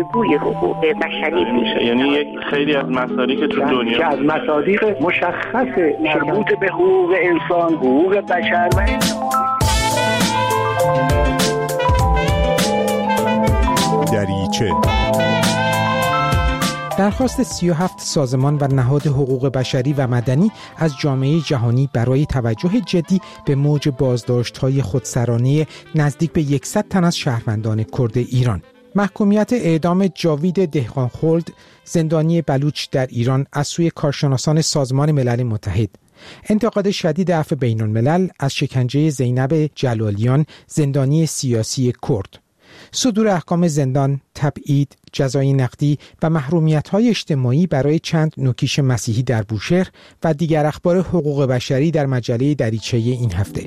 الگوی حقوق بشری میشه. یعنی یک خیلی از مصادیق تو دنیا که از مصادیق مشخص مربوط به حقوق انسان، حقوق بشر و دریچه. درخواست 37 سازمان و نهاد حقوق بشری و مدنی از جامعه جهانی برای توجه جدی به موج بازداشت‌های خودسرانه نزدیک به 100 تن از شهروندان کرد ایران. محکومیت اعدام جاوید دهقانخلد، زندانی بلوچ در ایران از سوی کارشناسان سازمان ملل متحد. انتقاد شدید عفو بین‌الملل از شکنجه زینب جلالیان، زندانی سیاسی کرد. صدور احکام زندان، تبعید، جزای نقدی و محرومیت‌های اجتماعی برای چند نوکیش مسیحی در بوشهر و دیگر اخبار حقوق بشری در مجله دریچه این هفته.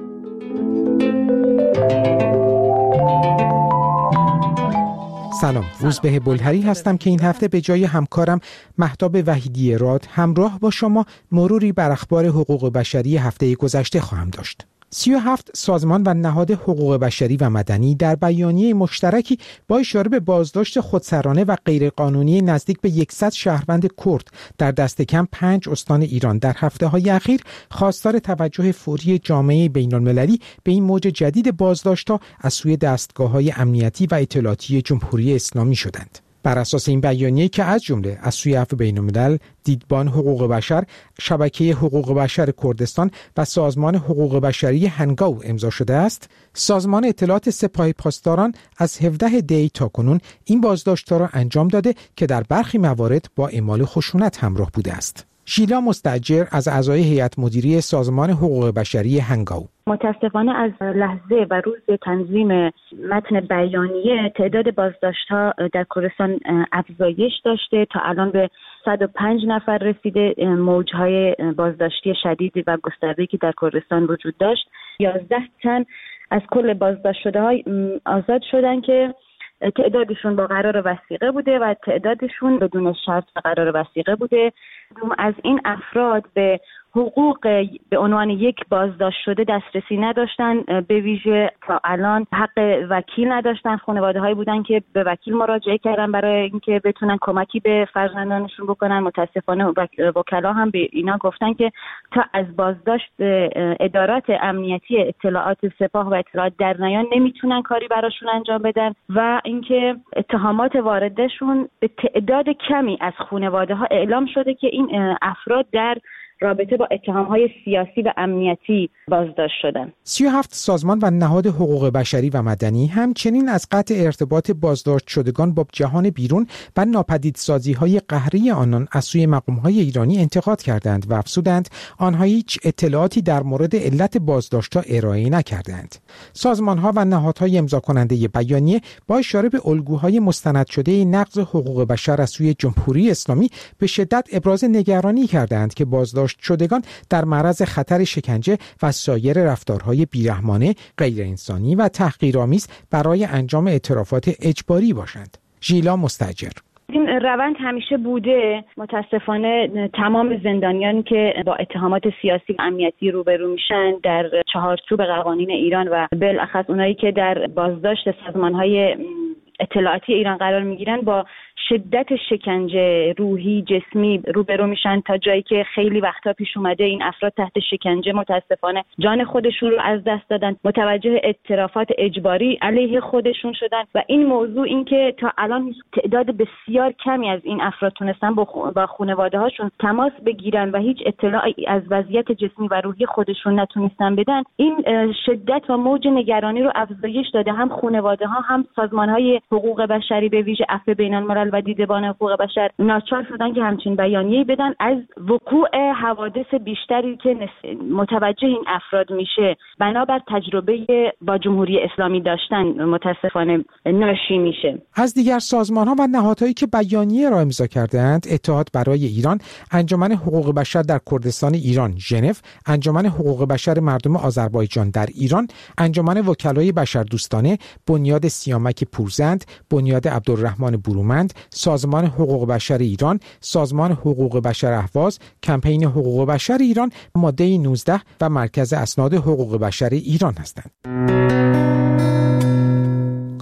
سلام، روزبه بلهری هستم که این هفته به جای همکارم مهتاب وحیدی راد همراه با شما مروری بر اخبار حقوق بشری هفته گذشته خواهم داشت. 37 سازمان و نهاد حقوق بشری و مدنی در بیانیه مشترکی با اشاره به بازداشت خودسرانه و غیرقانونی نزدیک به 100 شهروند کرد در دست کم 5 استان ایران در هفته‌های اخیر خواستار توجه فوری جامعه بین‌المللی به این موج جدید بازداشت‌ها از سوی دستگاه‌های امنیتی و اطلاعاتی جمهوری اسلامی شدند. بر اساس این بیانیه که از جمله از سوی عفو بین‌الملل، دیدبان حقوق بشر، شبکه حقوق بشر کردستان و سازمان حقوق بشری هنگاو امضا شده است، سازمان اطلاعات سپاه پاسداران از 17 دی تا کنون این بازداشت‌ها را انجام داده که در برخی موارد با اعمال خشونت همراه بوده است. ژیلا مستاجر از اعضای هیئت مدیره سازمان حقوق بشری هنگاو: متاسفانه از لحظه و روز تنظیم متن بیانیه تعداد بازداشت‌ها در کردستان افزایش داشته، تا الان به 105 نفر رسیده. موج‌های بازداشتی شدید و گسترده‌ای که در کردستان وجود داشت، 11 تن از کل بازداشت شده‌ها آزاد شدن که تعدادشون با قرار وثیقه بوده و تعدادشون بدون شرط قرار وثیقه بوده. از این افراد به حقوق به عنوان یک بازداشت شده دسترسی نداشتن، به ویژه تا الان حق وکیل نداشتن. خانواده‌هایی بودن که به وکیل مراجعه کردن برای اینکه بتونن کمکی به فرزندانشون بکنن. متاسفانه وکلا هم به اینا گفتن که تا از بازداشت ادارات امنیتی اطلاعات سپاه و اطلاعات در نیان نمیتونن کاری براشون انجام بدن و اینکه اتهامات واردشون به تعداد کمی از خانواده‌ها اعلام شده که این افراد در رابطه با اتهام‌های سیاسی و امنیتی بازداشت شدن. 37 سازمان و نهاد حقوق بشری و مدنی همچنین از قطع ارتباط بازداشت شدگان با جهان بیرون و ناپدیدسازی‌های قهری آنان از سوی مقام‌های ایرانی انتقاد کردند و افزودند آنها هیچ اطلاعاتی در مورد علت بازداشت‌ها ارائه نکردند. سازمان‌ها و نهادهای امضا کننده بیانیه با اشاره به الگوهای مستند شده نقض حقوق بشر از سوی جمهوری اسلامی به شدت ابراز نگرانی کردند که بازداشت شدگان در معرض خطر شکنجه و سایر رفتارهای بیرحمانه، غیر انسانی و تحقیرآمیز برای انجام اعترافات اجباری باشند. ژیلا مستاجر: این روند همیشه بوده. متاسفانه تمام زندانیانی که با اتهامات سیاسی و امنیتی روبرو میشن در چهارچوب قوانین ایران و بالاخص اونایی که در بازداشت سازمان‌های اطلاعاتی ایران قرار میگیرن با شدت شکنجه روحی جسمی روبرو میشن، تا جایی که خیلی وقتا پیش اومده این افراد تحت شکنجه متاسفانه جان خودشون رو از دست دادن، متوجه اعترافات اجباری علیه خودشون شدن و این موضوع این که تا الان تعداد بسیار کمی از این افراد تونستن با خانواده هاشون تماس بگیرن و هیچ اطلاعی از وضعیت جسمی و روحی خودشون نتونستن بدن، این شدت و موج نگرانی رو افزایش داده. هم خانواده ها هم سازمان های حقوق بشری به ویژه عفو بین‌الملل و دیدبان حقوق بشر ناچار شدن که همچین بیانیه‌ای بدن از وقوع حوادث بیشتری که متوجه این افراد میشه بنابر تجربه با جمهوری اسلامی داشتن متاسفانه ناشی میشه. از دیگر سازمان‌ها و نهادهایی که بیانیه را امضا کردند، اتحاد برای ایران، انجمن حقوق بشر در کردستان ایران ژنو، انجمن حقوق بشر مردم آذربایجان در ایران، انجمن وکلای بشردوستانه، بنیاد سیامک پورزند، بنیاد عبدالرحمن برومند، سازمان حقوق بشر ایران، سازمان حقوق بشر اهواز، کمپین حقوق بشر ایران، ماده 19 و مرکز اسناد حقوق بشر ایران هستند.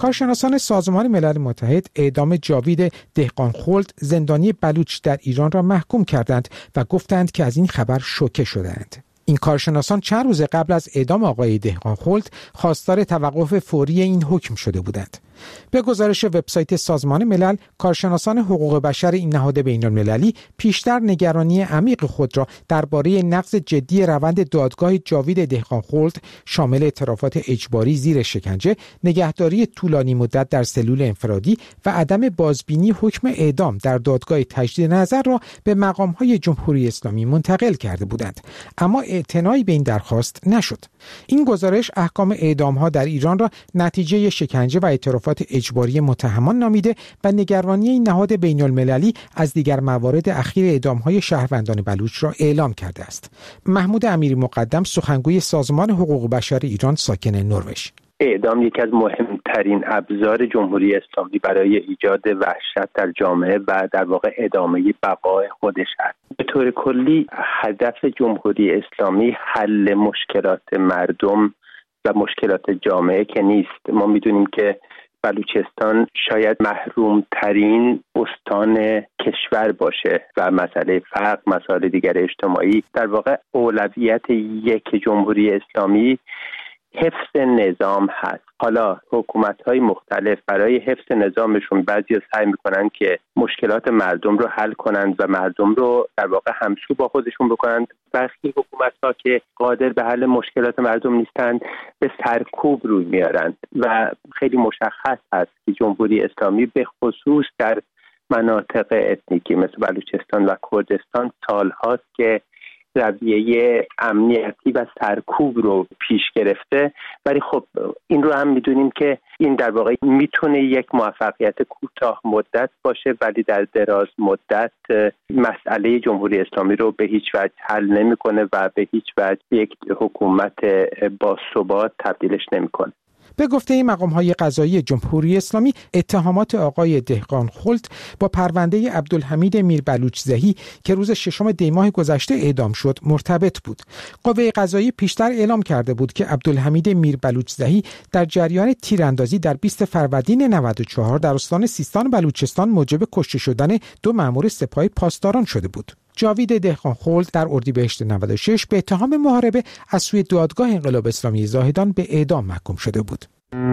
کارشناسان سازمان ملل متحد اعدام جاوید دهقانخلد زندانی بلوچ در ایران را محکوم کردند و گفتند که از این خبر شوکه شدند. این کارشناسان چند روز قبل از اعدام آقای دهقانخلد خواستار توقف فوری این حکم شده بودند. به گزارش وبسایت سازمان ملل، کارشناسان حقوق بشر این نهاد بین‌المللی پیشتر نگرانی عمیق خود را درباره نقض جدی روند دادگاه جاوید دهقانخلد شامل اعترافات اجباری زیر شکنجه، نگهداری طولانی مدت در سلول انفرادی و عدم بازبینی حکم اعدام در دادگاه تجدید نظر را به مقام‌های جمهوری اسلامی منتقل کرده بودند، اما اعتنایی به این درخواست نشد. این گزارش احکام اعدام‌ها در ایران را نتیجه شکنجه و اعترافات اجباری متهمان نامیده و نگرانی این نهاد بین‌المللی از دیگر موارد اخیر اعدام‌های شهروندان بلوچ را اعلام کرده است. محمود امیری مقدم، سخنگوی سازمان حقوق بشر ایران ساکن نروژ: اعدام یکی از مهمترین ابزار جمهوری اسلامی برای ایجاد وحشت در جامعه و در واقع ادامه بقای خودش است. به طور کلی هدف جمهوری اسلامی حل مشکلات مردم و مشکلات جامعه که نیست. ما میدونیم که بلوچستان شاید محروم ترین استان کشور باشه و مسئله فقر، مسائل دیگر اجتماعی، در واقع اولویت یک جمهوری اسلامی حفظ نظام هست. حالا حکومت‌های مختلف برای حفظ نظامشون بعضی سعی میکنن که مشکلات مردم رو حل کنند و مردم رو در واقع همسو با خودشون بکنند. برخی حکومت‌ها که قادر به حل مشکلات مردم نیستند به سرکوب روی میارند و خیلی مشخص هست که جمهوری اسلامی به خصوص در مناطق اتنیکی مثل بلوچستان و کردستان سال‌هاست که رویه امنیتی و سرکوب رو پیش گرفته، ولی خب این رو هم میدونیم که این در واقع میتونه یک موفقیت کوتاه مدت باشه، ولی در دراز مدت مسئله جمهوری اسلامی رو به هیچ وجه حل نمیکنه و به هیچ وجه یک حکومت با ثبات تبدیلش نمیکنه. به گفته مقام‌های قضایی جمهوری اسلامی، اتهامات آقای دهقانخلد با پرونده عبدالحمید میربلوچزهی که روز 6 دی ماه گذشته اعدام شد مرتبط بود. قوه قضایی پیشتر اعلام کرده بود که عبدالحمید میربلوچزهی در جریان تیراندازی در 20 فروردین 94 در استان سیستان بلوچستان موجب کشته شدن 2 مأمور سپاه پاسداران شده بود. جاوید دهقانخلد در اردیبهشت 96 به اتهام محاربه از سوی دادگاه انقلاب اسلامی زاهدان به اعدام محکوم شده بود.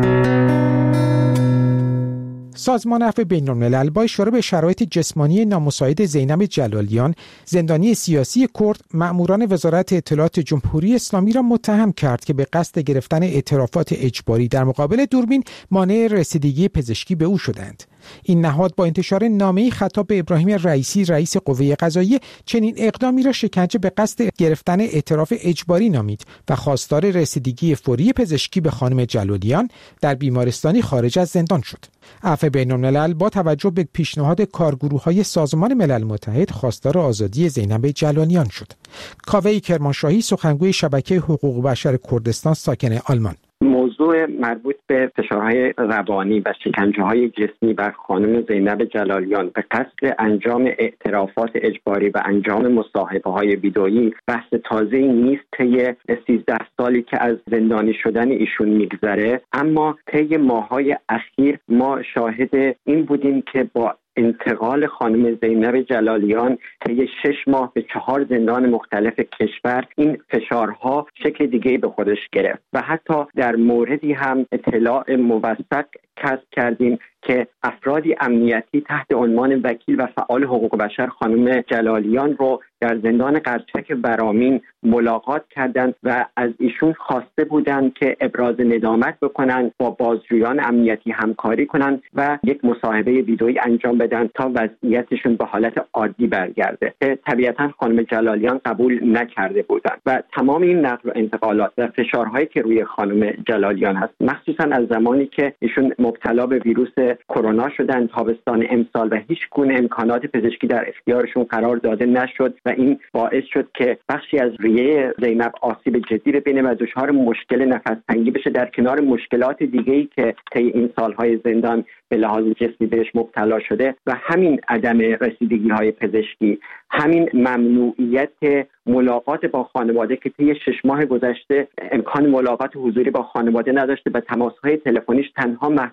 سازمان عفو بین‌الملل با اشاره به شرایط جسمانی نامساعد زینب جلالیان، زندانی سیاسی کرد، مأموران وزارت اطلاعات جمهوری اسلامی را متهم کرد که به قصد گرفتن اعترافات اجباری در مقابل دوربین مانع رسیدگی پزشکی به او شدند. این نهاد با انتشار نامه‌ای خطاب به ابراهیم رئیسی، رئیس قوه قضاییه، چنین اقدامی را شکنجه به قصد گرفتن اعتراف اجباری نامید و خواستار رسیدگی فوری پزشکی به خانم جلالیان در بیمارستانی خارج از زندان شد. عفو بین‌الملل با توجه به پیشنهاد کارگروه‌های سازمان ملل متحد خواستار آزادی زینب جلالیان شد. کاوه کرمانشاهی، سخنگوی شبکه حقوق بشر کردستان ساکن آلمان: موضوع مربوط به فشارهای روانی و شکنجه‌های جسمی بر خانم زینب جلالیان به قصد انجام اعترافات اجباری و انجام مصاحبه‌های ویدئویی بحث تازه‌ای نیست. طی 13 سالی که از زندانی شدن ایشون میگذره، اما طی ماه‌های اخیر ما شاهد این بودیم که با انتقال خانم زینب جلالیان طی 6 ماه به 4 زندان مختلف کشور این فشارها شکل دیگه‌ای به خودش گرفت و حتی در موردی هم اطلاع موثق کسب کردیم که افرادی امنیتی تحت عنوان وکیل و فعال حقوق بشر خانم جلالیان رو در زندان قرچک برامین ملاقات کردند و از ایشون خواسته بودند که ابراز ندامت بکنند، با بازجویان امنیتی همکاری کنند و یک مصاحبه ویدئویی انجام بدن تا وضعیتشون به حالت عادی برگرده. طبیعتاً خانم جلالیان قبول نکرده بودند و تمام این نقل و انتقالات و فشارهایی که روی خانم جلالیان هست، مخصوصاً از زمانی که ایشون مبتلا به ویروس کرونا شدن تابستان امسال و هیچ گونه امکانات پزشکی در اختیارشون قرار داده نشد و این باعث شد که بخشی از ریه زینب آسیب جدی ببینه و دچار مشکل نفس تنگی بشه، در کنار مشکلات دیگه‌ای که طی این سالهای زندان به لحاظ جسمی بهش مبتلا شده و همین عدم رسیدگی‌های پزشکی، همین ممنوعیت ملاقات با خانواده که طی 6 ماه گذشته امکان ملاقات حضوری با خانواده نداشته و تماس‌های تلفنیش تنها محدود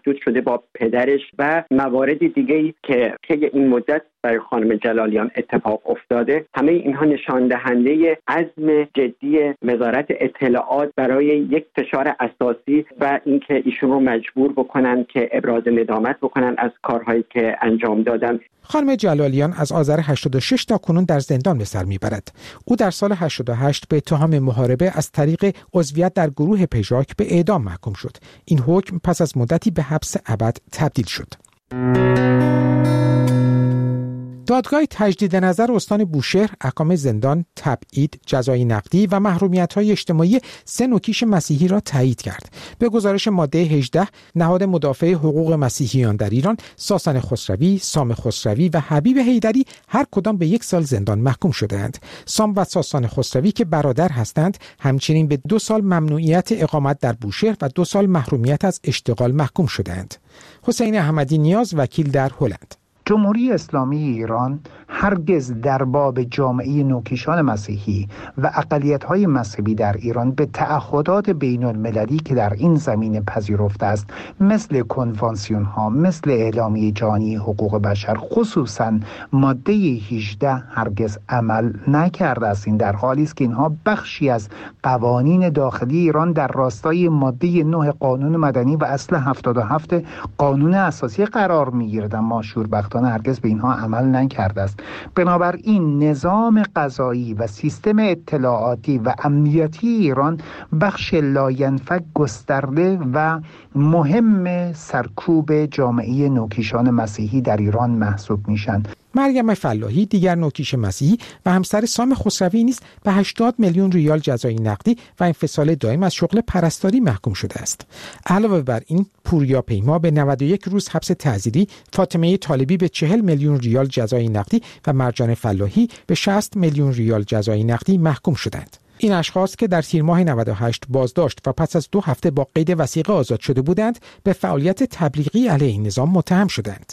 محدود شده با پدرش و موارد دیگه‌ای که طی این مدت برای خانم جلالیان اتفاق افتاده. همه اینها نشان دهنده عزم جدی وزارت اطلاعات برای یک فشار اساسی و اینکه ایشون رو مجبور بکنن که ابراز ندامت بکنن از کارهایی که انجام دادن. خانم جلالیان از آذر 86 تا کنون در زندان به سر میبرد. او در سال 88 به اتهام محاربه از طریق عضویت در گروه پژاک به اعدام محکوم شد. این حکم پس از مدتی به حبس ابد تبدیل شد. دادگاه تجدید نظر استان بوشهر احکام زندان، تبعید، جزای نقدی و محرومیت‌های اجتماعی 3 نوکیش مسیحی را تایید کرد. به گزارش ماده 18 نهاد مدافع حقوق مسیحیان در ایران، ساسان خسروی، سام خسروی و حبیب حیدری هر کدام به 1 سال زندان محکوم شده‌اند. سام و ساسان خسروی که برادر هستند، همچنین به 2 سال ممنوعیت اقامت در بوشهر و 2 سال محرومیت از اشتغال محکوم شده‌اند. حسین احمدی نیاز، وکیل در هلند: جمهوری اسلامی ایران هرگز در باب جامعه نوکیشان مسیحی و اقلیت‌های مذهبی در ایران به تعهدات بین‌المللی که در این زمینه پذیرفته است، مثل کنوانسیون‌ها، مثل اعلامیه جهانی حقوق بشر، خصوصاً ماده 18 هرگز عمل نکرده است. این در حالی است که اینها بخشی از قوانین داخلی ایران در راستای ماده 9 قانون مدنی و اصل 77 قانون اساسی قرار می‌گیرد، اما شوربختانه هرگز به اینها عمل نکرده است. بنابراین نظام قضایی و سیستم اطلاعاتی و امنیتی ایران بخش لاینفک گسترده و مهم سرکوب جامعه نوکیشان مسیحی در ایران محسوب میشن. مریم فلاحی، دیگر نوکیش مسیحی و همسر سام خسروی نیز به 80 میلیون ریال جزای نقدی و انفصال دائم از شغل پرستاری محکوم شده است. علاوه بر این، پوریا پیما به 91 روز حبس تعزیری، فاطمه طالبی به 40 میلیون ریال جزای نقدی و مرجان فلاحی به 60 میلیون ریال جزای نقدی محکوم شدند. این اشخاص که در تیر ماه 98 بازداشت و پس از 2 هفته با قید وثیقه آزاد شده بودند، به فعالیت تبلیغی علیه این نظام متهم شدند.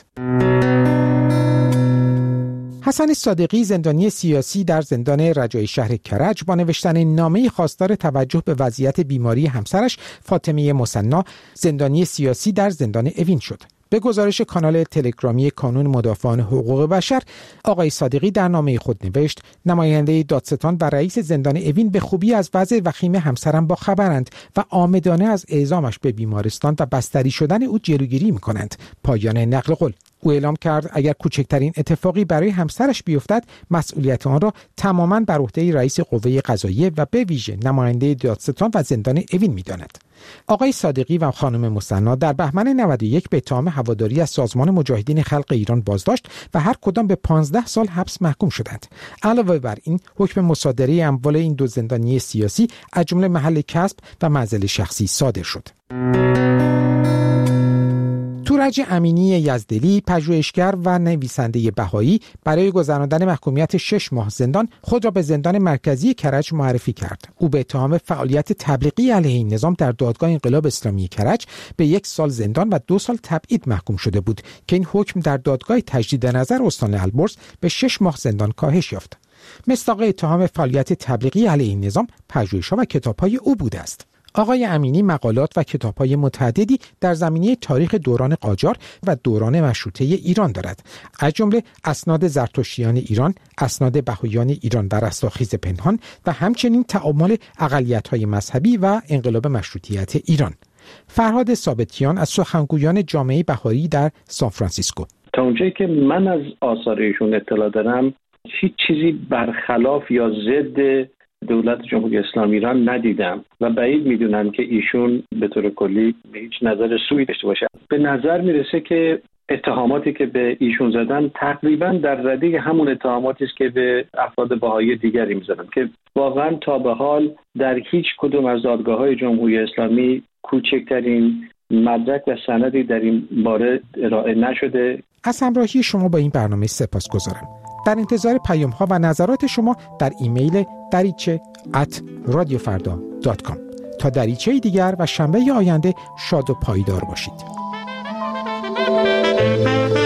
حسن صادقی، زندانی سیاسی در زندان رجایی شهر کرج، با نوشتن نامه خواستار توجه به وضعیت بیماری همسرش فاطمه مثنا، زندانی سیاسی در زندان اوین شد. به گزارش کانال تلگرامی کانون مدافعان حقوق بشر، آقای صادقی در نامه خود نوشت: نماینده دادستان و رئیس زندان اوین به خوبی از وضع وخیم همسرم با خبرند و عامدانه از اعزامش به بیمارستان و بستری شدن او جلوگیری می‌کنند. پایان نقل قول. او اعلام کرد اگر کوچکترین اتفاقی برای همسرش بیفتد، مسئولیت آن را تماماً بر عهده رئیس قوه قضاییه و به ویژه نماینده دادستان و زندان اوین می‌داند. آقای صادقی و خانم مثنا در بهمن 91 به اتهام هواداری از سازمان مجاهدین خلق ایران بازداشت و هر کدام به 15 سال حبس محکوم شدند. علاوه بر این، حکم مصادره اموال این 2 زندانی سیاسی از جمله محل کسب و منزل شخصی صادر شد. تورج امینی یزدلی، پژوهشگر و نویسنده بهایی، برای گذراندن محکومیت 6 ماه زندان خود را به زندان مرکزی کرج معرفی کرد. او به اتهام فعالیت تبلیغی علیه این نظام در دادگاه انقلاب اسلامی کرج به 1 سال زندان و 2 سال تبعید محکوم شده بود که این حکم در دادگاه تجدید نظر استان البرز به 6 ماه زندان کاهش یافت. مصداق اتهام فعالیت تبلیغی علیه این نظام پژوهش‌ها و کتاب‌های او بوده است. آقای امینی مقالات و کتاب‌های متعددی در زمینه تاریخ دوران قاجار و دوران مشروطه ایران دارد، از جمله اسناد زرتشتیان ایران، اسناد بهائیان ایران و رستاخیز پنهان و همچنین تعامل اقلیت‌های مذهبی و انقلاب مشروطیت ایران. فرهاد ثابتیان از سخنگویان جامعه بهایی در سانفرانسیسکو: تا اونجایی که من از آثار ایشون اطلاع دارم، هیچ چیزی برخلاف یا ضد دولت جمهوری اسلامی ایران ندیدم و بعید میدونم که ایشون به طور کلی هیچ نظر سوئی داشته باشه. به نظر میرسه که اتهاماتی که به ایشون زدن تقریبا در رده همون اتهاماتی است که به افراد بهایی دیگری میزدن که واقعا تا به حال در هیچ کدوم از دادگاه‌های جمهوری اسلامی کوچکترین مدرک و سندی در این باره ارائه نشده. از همراهی شما با این برنامه سپاسگزارم. در انتظار پیام‌ها و نظرات شما در ایمیل dariche@radiofarda.com. تا دریچه دیگر و شنبه آینده شاد و پایدار باشید.